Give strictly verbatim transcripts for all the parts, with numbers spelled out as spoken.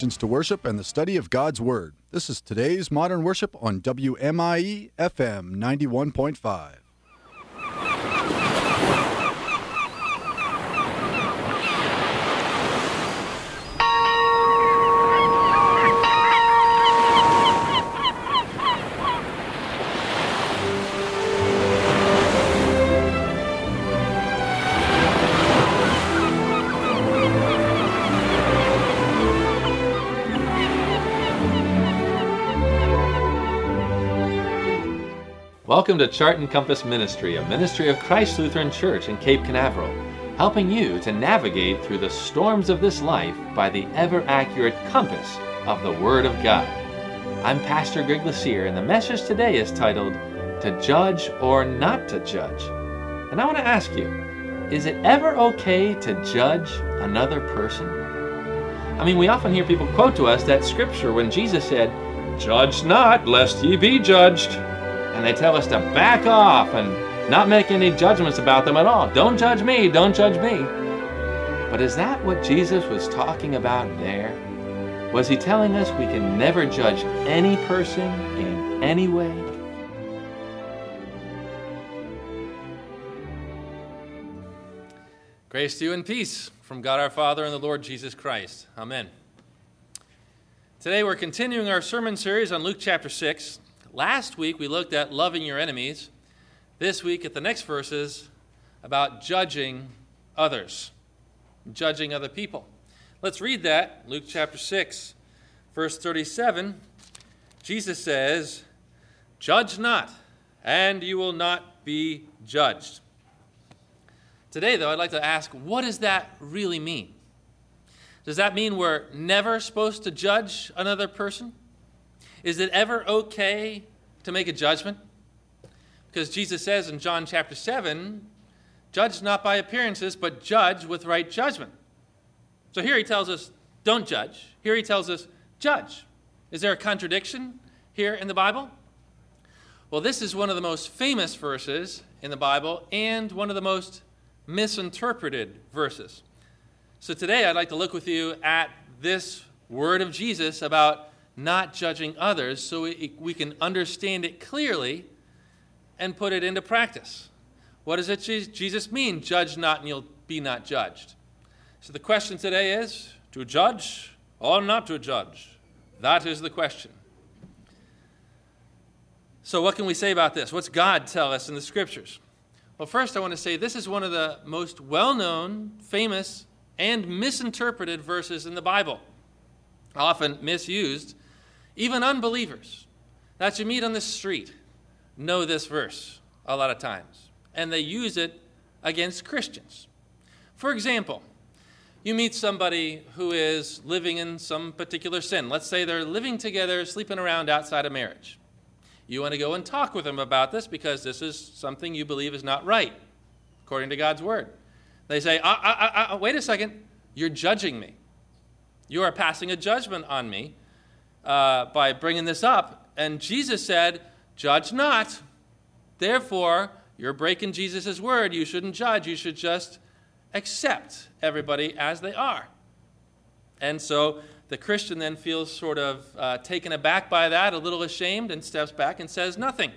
To worship and the study of God's Word. This is today's Modern Worship on W M I E F M ninety-one point five. Welcome to Chart and Compass Ministry, a ministry of Christ Lutheran Church in Cape Canaveral, helping you to navigate through the storms of this life by the ever-accurate compass of the Word of God. I'm Pastor Greg Lassier, and the message today is titled, To Judge or Not to Judge. And I want to ask you, is it ever okay to judge another person? I mean, we often hear people quote to us that scripture when Jesus said, "Judge not, lest ye be judged." And they tell us to back off and not make any judgments about them at all. Don't judge me, don't judge me. But is that what Jesus was talking about there? Was he telling us we can never judge any person in any way? Grace to you and peace from God our Father and the Lord Jesus Christ. Amen. Today we're continuing our sermon series on Luke chapter six. Last week we looked at loving your enemies. This week at the next verses about judging others, judging other people. Let's read that, Luke chapter six, verse thirty-seven. Jesus says, "Judge not, and you will not be judged." Today, though, I'd like to ask, what does that really mean? Does that mean we're never supposed to judge another person? Is it ever okay to make a judgment? Because Jesus says in John chapter seven, "Judge not by appearances, but judge with right judgment." So here he tells us, don't judge. Here he tells us, judge. Is there a contradiction here in the Bible? Well, this is one of the most famous verses in the Bible and one of the most misinterpreted verses. So today I'd like to look with you at this word of Jesus about not judging others so we, we can understand it clearly and put it into practice. What does it Jesus mean, judge not and you'll be not judged? So the question today is, to judge or not to judge? That is the question. So what can we say about this? What's God tell us in the scriptures? Well, first I want to say this is one of the most well-known, famous, and misinterpreted verses in the Bible, often misused. Even unbelievers that you meet on the street know this verse a lot of times, and they use it against Christians. For example, you meet somebody who is living in some particular sin. Let's say they're living together, sleeping around outside of marriage. You want to go and talk with them about this because this is something you believe is not right, according to God's word. They say, uh, uh, uh, wait a second, you're judging me. You are passing a judgment on me. Uh, by bringing this up. And Jesus said, judge not. Therefore, you're breaking Jesus' word. You shouldn't judge. You should just accept everybody as they are. And so the Christian then feels sort of uh, taken aback by that, a little ashamed, and steps back and says nothing.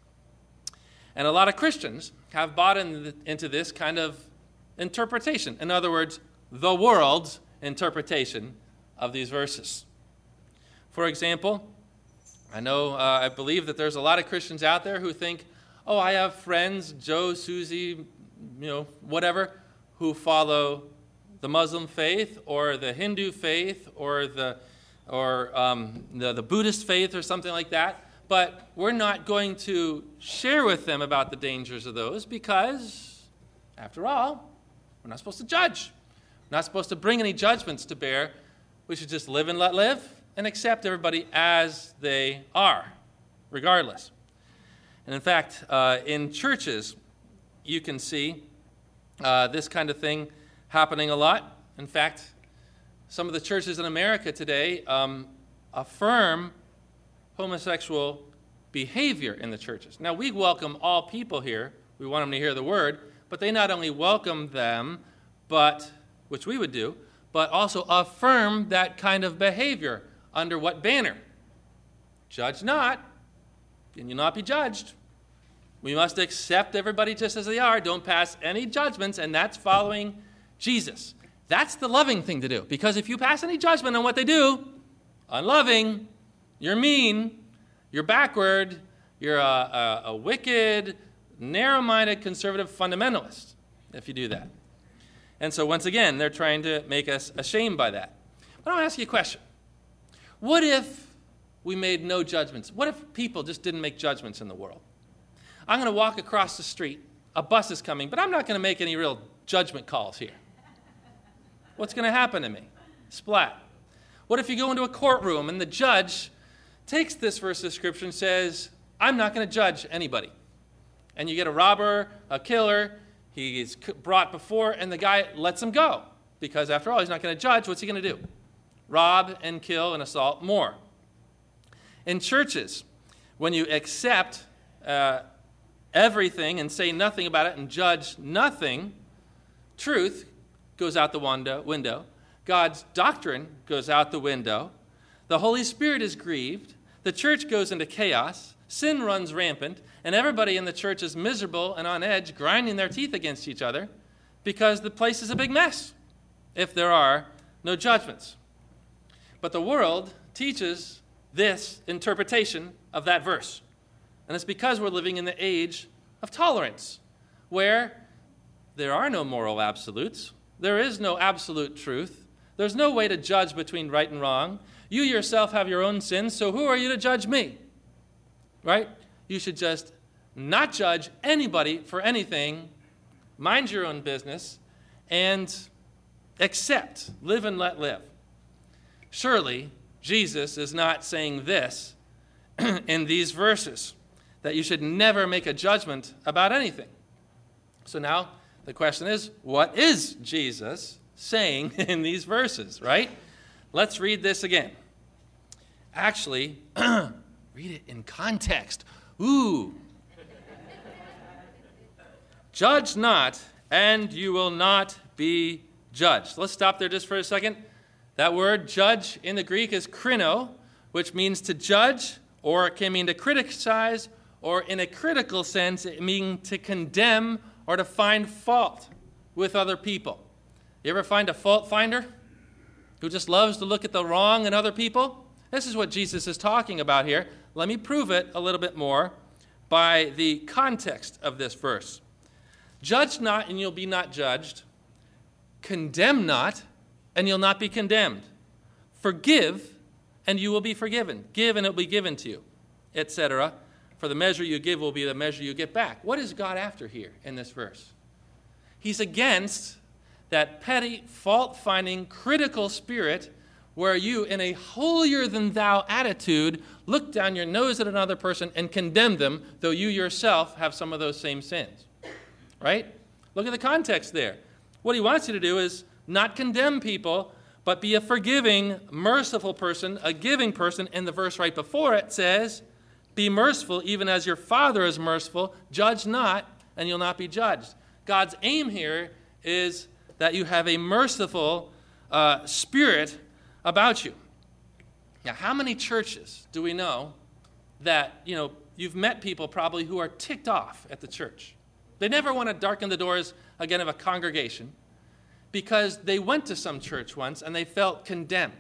And a lot of Christians have bought in the, into this kind of interpretation. In other words, the world's interpretation of these verses. For example, I know, uh, I believe that there's a lot of Christians out there who think, oh, I have friends, Joe, Susie, you know, whatever, who follow the Muslim faith or the Hindu faith or the or um, the, the Buddhist faith or something like that. But we're not going to share with them about the dangers of those because, after all, we're not supposed to judge. We're not supposed to bring any judgments to bear. We should just live and let live and accept everybody as they are, regardless. And in fact, uh, in churches, you can see uh, this kind of thing happening a lot. In fact, some of the churches in America today um, affirm homosexual behavior in the churches. Now, we welcome all people here. We want them to hear the word, but they not only welcome them, but which we would do, but also affirm that kind of behavior. Under what banner? Judge not, and you'll not be judged. We must accept everybody just as they are. Don't pass any judgments, and that's following Jesus. That's the loving thing to do, because if you pass any judgment on what they do, unloving, you're mean, you're backward, you're a, a, a wicked, narrow-minded conservative fundamentalist if you do that. And so once again, they're trying to make us ashamed by that. But I want to ask you a question. What if we made no judgments? What if people just didn't make judgments in the world? I'm going to walk across the street. A bus is coming, but I'm not going to make any real judgment calls here. What's going to happen to me? Splat. What if you go into a courtroom and the judge takes this verse of Scripture and says, I'm not going to judge anybody. And you get a robber, a killer, he is brought before, and the guy lets him go. Because after all, he's not going to judge. What's he going to do? Rob and kill and assault more. In churches, when you accept uh, everything and say nothing about it and judge nothing, truth goes out the window, window. God's doctrine goes out the window. The Holy Spirit is grieved. The church goes into chaos. Sin runs rampant. And everybody in the church is miserable and on edge, grinding their teeth against each other because the place is a big mess if there are no judgments. But the world teaches this interpretation of that verse. And it's because we're living in the age of tolerance, where there are no moral absolutes. There is no absolute truth. There's no way to judge between right and wrong. You yourself have your own sins, so who are you to judge me? Right? You should just not judge anybody for anything, mind your own business, and accept, live and let live. Surely, Jesus is not saying this in these verses, that you should never make a judgment about anything. So now the question is, what is Jesus saying in these verses, right? Let's read this again. Actually, read it in context. Ooh. Judge not, and you will not be judged. Let's stop there just for a second. That word judge in the Greek is krino, which means to judge, or it can mean to criticize, or in a critical sense, it means to condemn or to find fault with other people. You ever find a fault finder who just loves to look at the wrong in other people? This is what Jesus is talking about here. Let me prove it a little bit more by the context of this verse. Judge not, and you'll be not judged. Condemn not, and you'll not be condemned. Forgive, and you will be forgiven. Give, and it will be given to you, et cetera. For the measure you give will be the measure you get back. What is God after here in this verse? He's against that petty, fault-finding, critical spirit where you, in a holier-than-thou attitude, look down your nose at another person and condemn them, though you yourself have some of those same sins. Right? Look at the context there. What he wants you to do is not condemn people, but be a forgiving, merciful person, a giving person. And the verse right before it says, be merciful even as your Father is merciful. Judge not, and you'll not be judged. God's aim here is that you have a merciful uh, spirit about you. Now, how many churches do we know that, you know, you've met people probably who are ticked off at the church? They never want to darken the doors again of a congregation because they went to some church once and they felt condemned.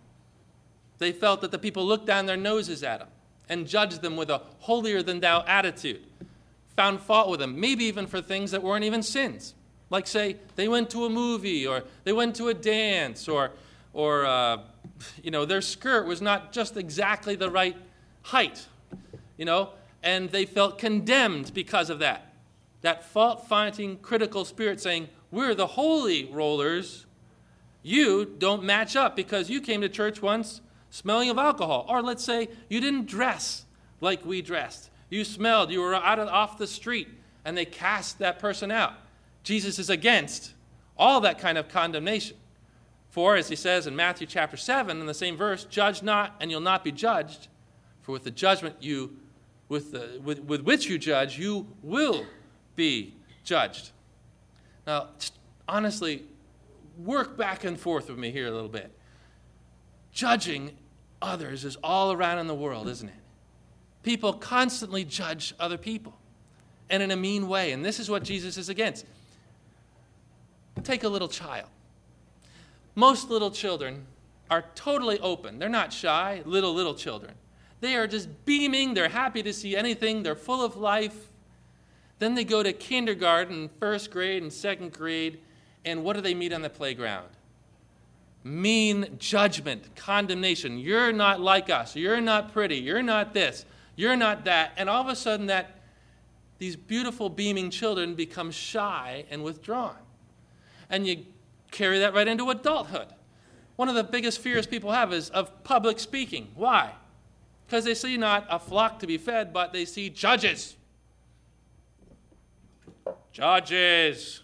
They felt that the people looked down their noses at them and judged them with a holier-than-thou attitude, found fault with them, maybe even for things that weren't even sins. Like, say, they went to a movie or they went to a dance or, or uh, you know, their skirt was not just exactly the right height, you know, and they felt condemned because of that. That fault-finding, critical spirit saying, we're the holy rollers. You don't match up because you came to church once smelling of alcohol. Or let's say you didn't dress like we dressed. You smelled, you were out of, off the street, and they cast that person out. Jesus is against all that kind of condemnation. For, as he says in Matthew chapter seven, in the same verse, judge not, and you'll not be judged. For with the judgment you, with, the, with, with which you judge, you will be judged. Now, honestly, work back and forth with me here a little bit. Judging others is all around in the world, isn't it? People constantly judge other people, and in a mean way, and this is what Jesus is against. Take a little child. Most little children are totally open. They're not shy, little, little children. They are just beaming. They're happy to see anything. They're full of life. Then they go to kindergarten, first grade, and second grade, and what do they meet on the playground? Mean judgment, condemnation. You're not like us. You're not pretty. You're not this. You're not that. And all of a sudden, that these beautiful, beaming children become shy and withdrawn. And you carry that right into adulthood. One of the biggest fears people have is of public speaking. Why? Because they see not a flock to be fed, but they see judges. Judges.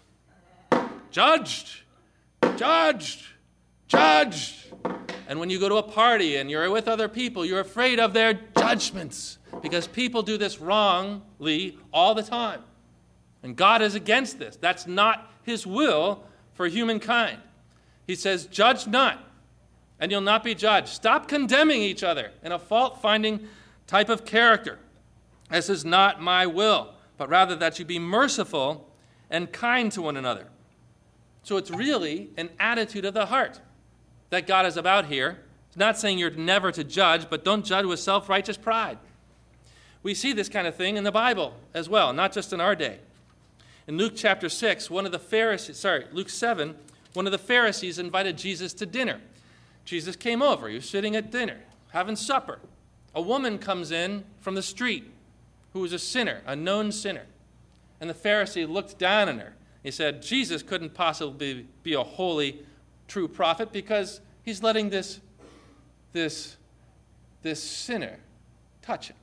Judged. Judged. Judged. And when you go to a party and you're with other people, you're afraid of their judgments because people do this wrongly all the time. And God is against this. That's not his will for humankind. He says, judge not, and you'll not be judged. Stop condemning each other in a fault-finding type of character. This is not my will, but rather that you be merciful and kind to one another. So it's really an attitude of the heart that God is about here. It's not saying you're never to judge, but don't judge with self-righteous pride. We see this kind of thing in the Bible as well, not just in our day. In Luke chapter six, one of the Pharisees, sorry, Luke seven, one of the Pharisees invited Jesus to dinner. Jesus came over. He was sitting at dinner, having supper. A woman comes in from the street who was a sinner, a known sinner. And the Pharisee looked down on her. He said, Jesus couldn't possibly be a holy, true prophet because he's letting this, this, this sinner touch him.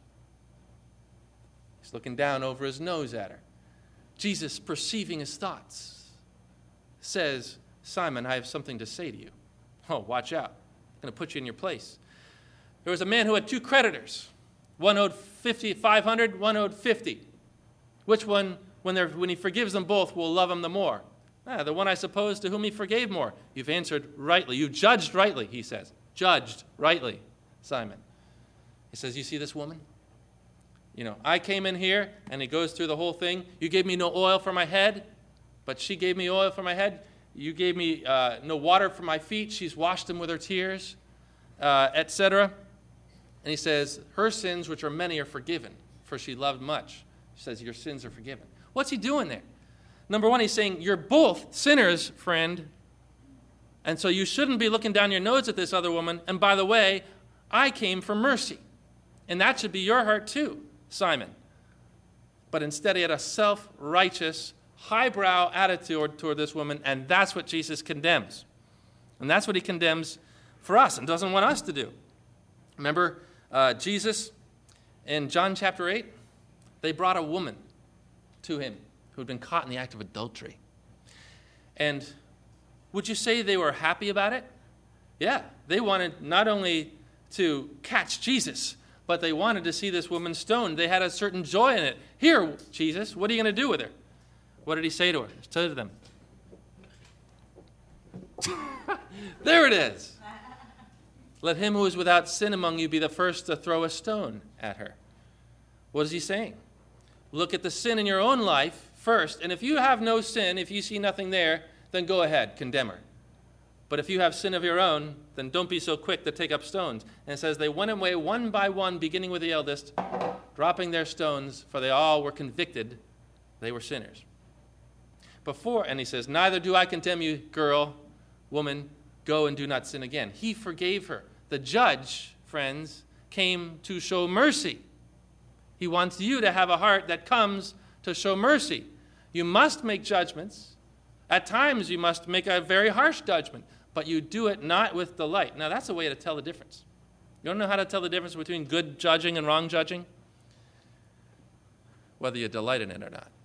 He's looking down over his nose at her. Jesus, perceiving his thoughts, says, Simon, I have something to say to you. Oh, watch out. I'm going to put you in your place. There was a man who had two creditors. One owed fifty, five hundred, one owed fifty. Which one, when, they're, when he forgives them both, will love him the more? Ah, the one, I suppose, to whom he forgave more. You've answered rightly. You judged rightly, he says. Judged rightly, Simon. He says, you see this woman? You know, I came in here, and he goes through the whole thing. You gave me no oil for my head, but she gave me oil for my head. You gave me uh, no water for my feet. She's washed them with her tears, uh, et cetera. And he says, her sins, which are many, are forgiven, for she loved much. He says, your sins are forgiven. What's he doing there? Number one, he's saying, you're both sinners, friend, and so you shouldn't be looking down your nose at this other woman. And by the way, I came for mercy, and that should be your heart too, Simon. But instead, he had a self-righteous, highbrow attitude toward this woman, and that's what Jesus condemns. And that's what he condemns for us and doesn't want us to do. Remember uh, Jesus in John chapter eight? They brought a woman to him who had been caught in the act of adultery. And would you say they were happy about it? Yeah, they wanted not only to catch Jesus, but they wanted to see this woman stoned. They had a certain joy in it. Here, Jesus, what are you going to do with her? What did he say to her? He said to them. There it is. Let him who is without sin among you be the first to throw a stone at her. What is he saying? Look at the sin in your own life first, and if you have no sin, if you see nothing there, then go ahead, condemn her. But if you have sin of your own, then don't be so quick to take up stones. And it says they went away one by one, beginning with the eldest, dropping their stones, for they all were convicted they were sinners. Before, and he says, neither do I condemn you, girl, woman, go and do not sin again. He forgave her. The judge, friends, came to show mercy. He wants you to have a heart that comes to show mercy. You must make judgments. At times you must make a very harsh judgment, but you do it not with delight. Now that's a way to tell the difference. You don't know how to tell the difference between good judging and wrong judging? Whether you delight in it or not.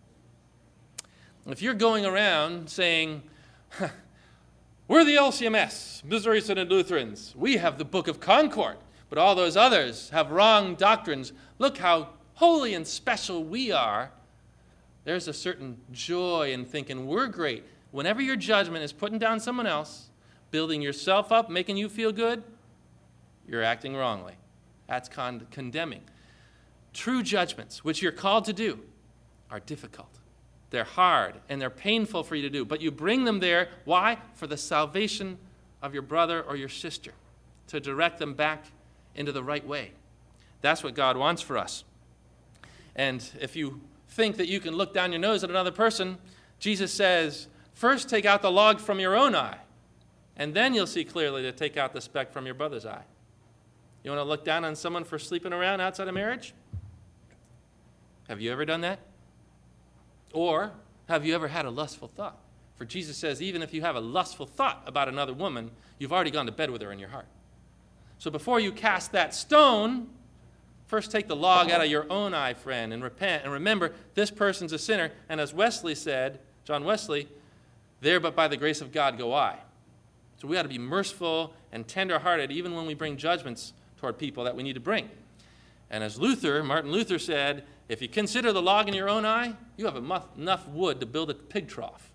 If you're going around saying, we're the L C M S, Missouri Synod Lutherans, we have the Book of Concord, but all those others have wrong doctrines. Look how holy and special we are. There's a certain joy in thinking we're great. whenever your judgment is putting down someone else, building yourself up, making you feel good, you're acting wrongly. That's con- condemning. True judgments, which you're called to do, are difficult. They're hard, and they're painful for you to do. But you bring them there. Why? For the salvation of your brother or your sister, to direct them back into the right way. That's what God wants for us. And if you think that you can look down your nose at another person, Jesus says, first take out the log from your own eye, and then you'll see clearly to take out the speck from your brother's eye. You want to look down on someone for sleeping around outside of marriage? Have you ever done that? Or have you ever had a lustful thought? For Jesus says, even if you have a lustful thought about another woman, you've already gone to bed with her in your heart. So before you cast that stone, first take the log out of your own eye, friend, and repent. And remember, this person's a sinner. And as Wesley said, John Wesley, there but by the grace of God go I. So we ought to be merciful and tender-hearted even when we bring judgments toward people that we need to bring. And as Luther, Martin Luther said, if you consider the log in your own eye, you have enough wood to build a pig trough.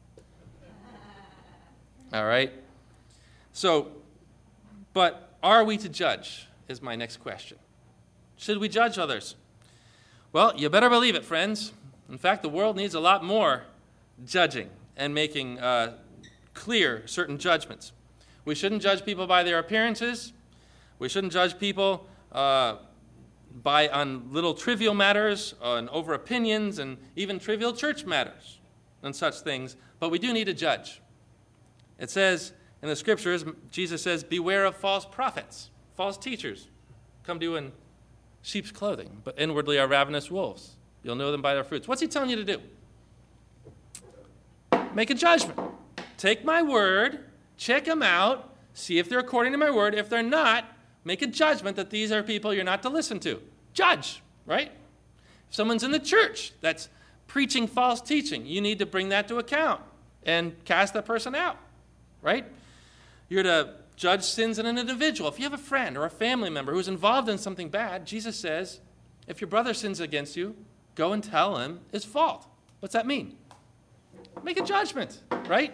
All right? So, but are we to judge is my next question. Should we judge others? Well, you better believe it, friends. In fact, the world needs a lot more judging and making uh, clear certain judgments. We shouldn't judge people by their appearances. We shouldn't judge people uh, by on little trivial matters, on over opinions, and even trivial church matters and such things. But we do need to judge. It says in the scriptures, Jesus says, beware of false prophets, false teachers. Come to you in sheep's clothing, but inwardly are ravenous wolves. You'll know them by their fruits. What's he telling you to do? Make a judgment. Take my word, check them out, see if they're according to my word. If they're not, make a judgment that these are people you're not to listen to. Judge, right? If someone's in the church that's preaching false teaching, you need to bring that to account and cast that person out, right? You're to judge sins in an individual. If you have a friend or a family member who's involved in something bad, Jesus says, if your brother sins against you, go and tell him his fault. What's that mean? Make a judgment, right?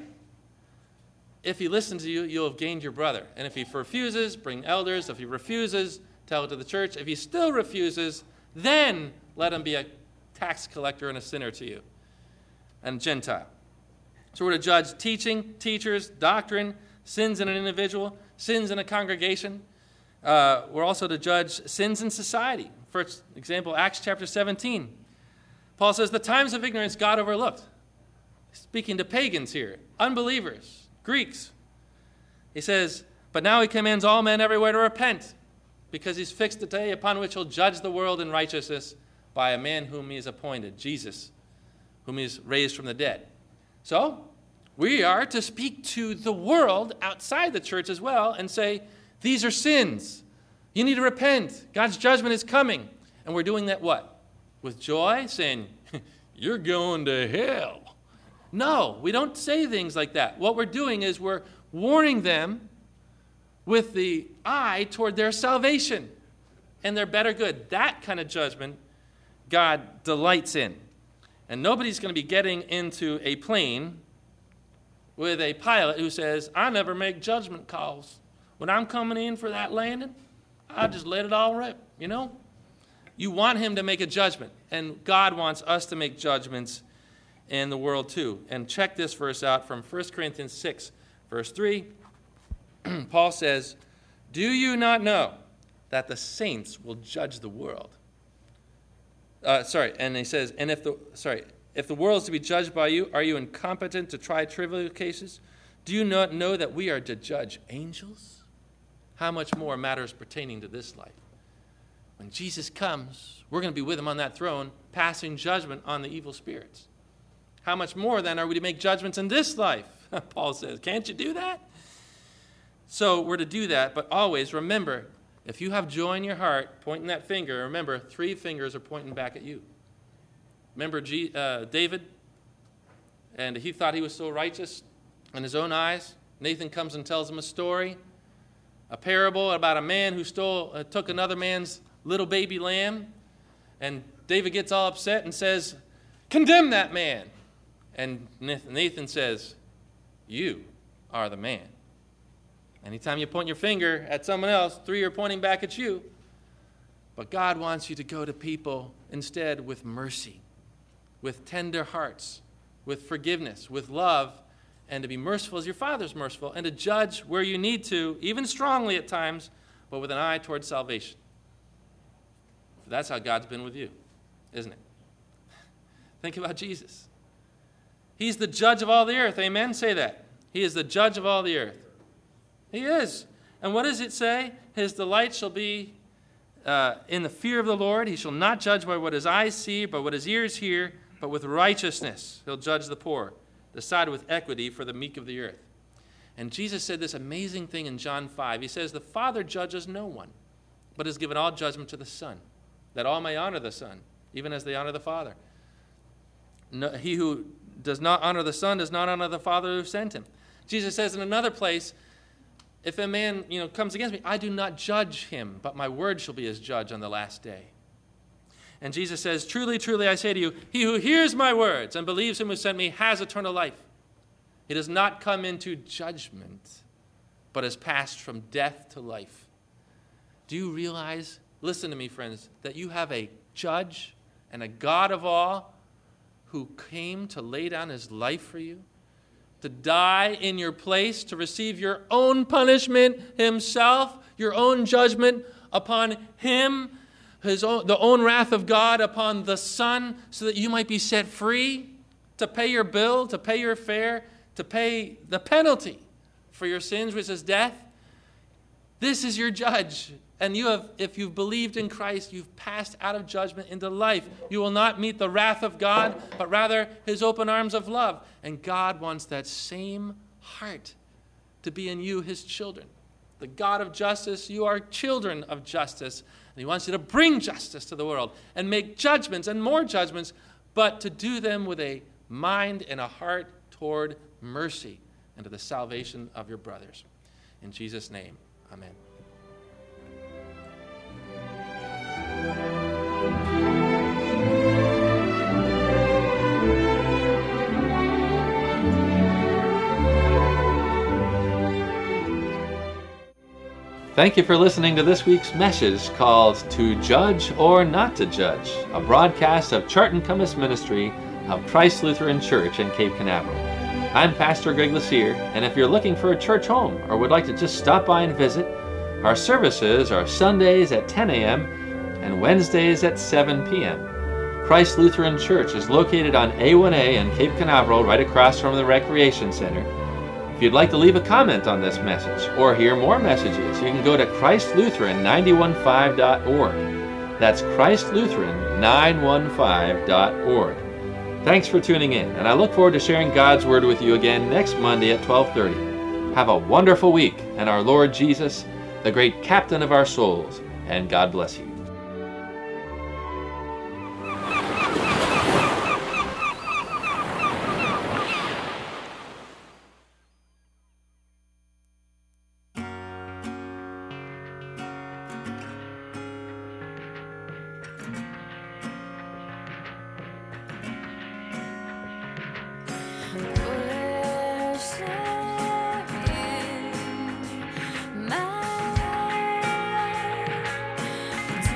If he listens to you, you'll have gained your brother. And if he refuses, bring elders. If he refuses, tell it to the church. If he still refuses, then let him be a tax collector and a sinner to you, and Gentile. So we're to judge teaching, teachers, doctrine, sins in an individual, sins in a congregation. Uh, we're also to judge sins in society. For example, Acts chapter seventeen. Paul says, the times of ignorance God overlooked. Speaking to pagans here, unbelievers, Greeks. He says, but now he commands all men everywhere to repent, because he's fixed the day upon which he'll judge the world in righteousness by a man whom he has appointed, Jesus, whom he's raised from the dead. So, we are to speak to the world outside the church as well and say, these are sins. You need to repent. God's judgment is coming. And we're doing that what? With joy, saying, you're going to hell. No, we don't say things like that. What we're doing is we're warning them with the eye toward their salvation and their better good. That kind of judgment God delights in. And nobody's going to be getting into a plane with a pilot who says, I never make judgment calls. When I'm coming in for that landing, I just let it all rip, you know? You want him to make a judgment, and God wants us to make judgments in the world too. And check this verse out from First Corinthians six, verse three. Paul says, do you not know that the saints will judge the world? Uh, sorry, and he says, and if the, sorry, if the world is to be judged by you, are you incompetent to try trivial cases? Do you not know that we are to judge angels? How much more matters pertaining to this life? When Jesus comes, we're going to be with him on that throne, passing judgment on the evil spirits. How much more then are we to make judgments in this life? Paul says, can't you do that? So we're to do that, but always remember, if you have joy in your heart, pointing that finger, remember, three fingers are pointing back at you. Remember G, uh, David? And he thought he was so righteous in his own eyes. Nathan comes and tells him a story, a parable about a man who stole, uh, took another man's little baby lamb. And David gets all upset and says, condemn that man. And Nathan says, You are the man. Anytime you point your finger at someone else, three are pointing back at you. But God wants you to go to people instead with mercy, with tender hearts, with forgiveness, with love, and to be merciful as your Father's merciful, and to judge where you need to, even strongly at times, but with an eye towards salvation. That's how God's been with you, isn't it? Think about Jesus. He's the judge of all the earth. Amen? Say that. He is the judge of all the earth. He is. And what does it say? His delight shall be uh, in the fear of the Lord. He shall not judge by what his eyes see, but what his ears hear, but with righteousness he'll judge the poor, decide with equity for the meek of the earth. And Jesus said this amazing thing in John five. He says, the Father judges no one, but has given all judgment to the Son, that all may honor the Son, even as they honor the Father. No, he who does not honor the Son does not honor the Father who sent him. Jesus says in another place, if a man you know, comes against me, I do not judge him, but my word shall be his judge on the last day. And Jesus says, truly, truly, I say to you, he who hears my words and believes him who sent me has eternal life. He does not come into judgment, but has passed from death to life. Do you realize, listen to me, friends, that you have a judge and a God of all who came to lay down his life for you, to die in your place, to receive your own punishment himself, your own judgment upon him, his own, the own wrath of God upon the Son, so that you might be set free to pay your bill, to pay your fare, to pay the penalty for your sins, which is death. This is your judge. And you have, if you've believed in Christ, you've passed out of judgment into life. You will not meet the wrath of God, but rather his open arms of love. And God wants that same heart to be in you, his children. The God of justice, you are children of justice. And he wants you to bring justice to the world and make judgments and more judgments, but to do them with a mind and a heart toward mercy and to the salvation of your brothers. In Jesus' name, amen. Thank you for listening to this week's message called To Judge or Not to Judge, a broadcast of Charlton Cummins Ministry of Christ Lutheran Church in Cape Canaveral. I'm Pastor Greg Lassier, and if you're looking for a church home or would like to just stop by and visit, our services are Sundays at ten a.m. and Wednesdays at seven p.m. Christ Lutheran Church is located on A one A in Cape Canaveral, right across from the Recreation Center. If you'd like to leave a comment on this message or hear more messages, you can go to Christ Lutheran nine one five dot org. That's Christ Lutheran nine one five dot org. Thanks for tuning in, and I look forward to sharing God's Word with you again next Monday at twelve thirty. Have a wonderful week, and our Lord Jesus, the great captain of our souls, and God bless you. Worship in my life.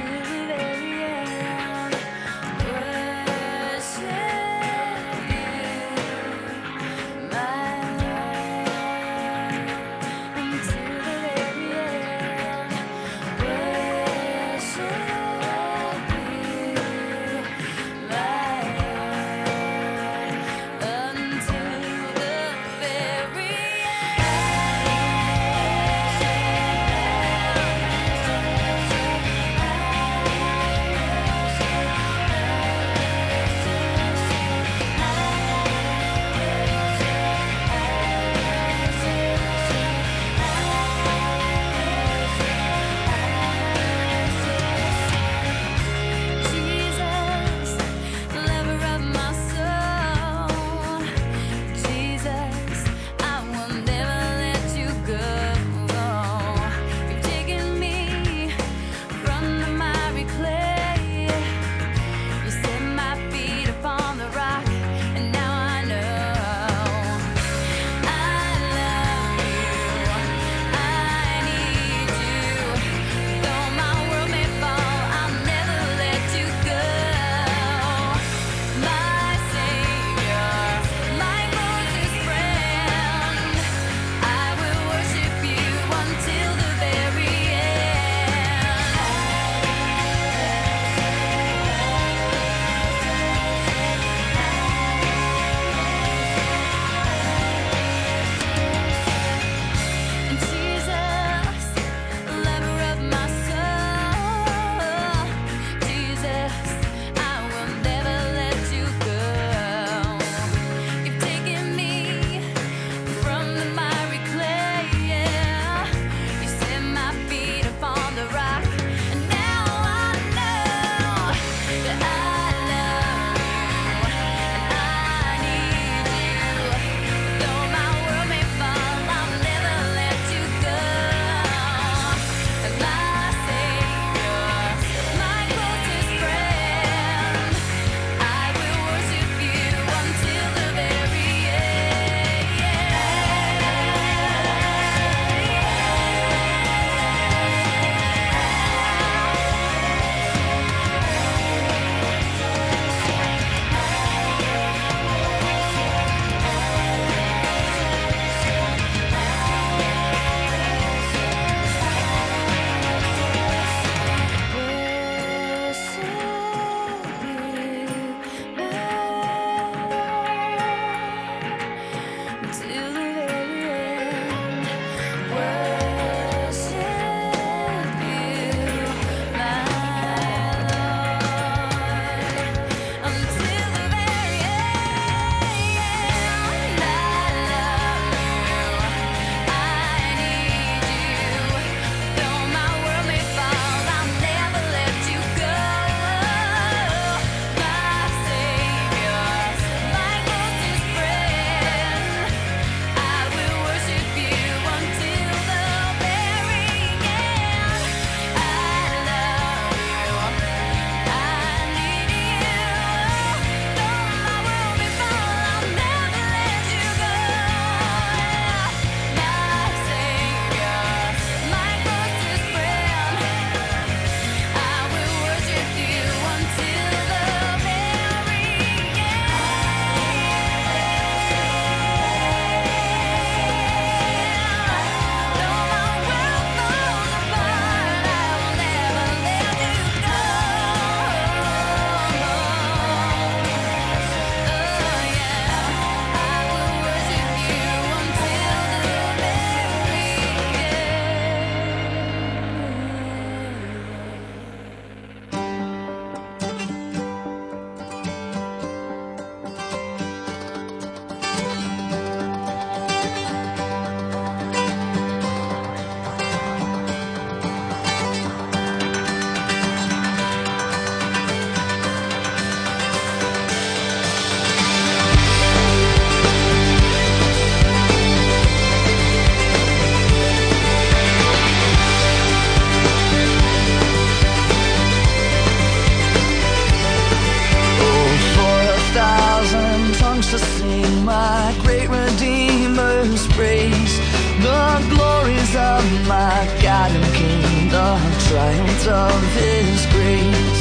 the glories of my God and King, the triumph of His grace.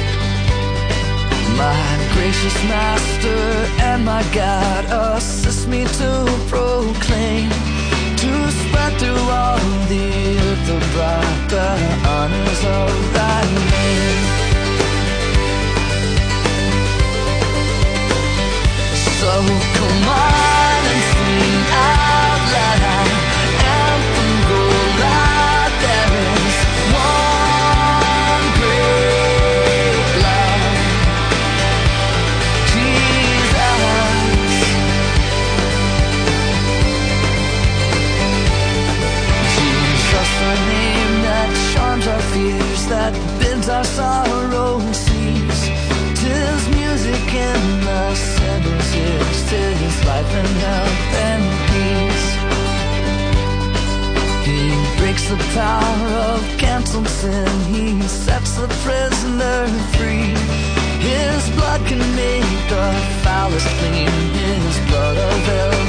My gracious Master and my God, assist me to proclaim, to spread through all the earth abroad the honors of Thy name. So come on and sing out loud, anthem go loud. There is one great love, Jesus. Jesus, the name that charms our fears, that bids our sorrow cease. 'Tis music in the sinner's ears, 'tis life and health and peace. He breaks the power of canceled sin, He sets the prisoner free. His blood can make the foulest clean, His blood avails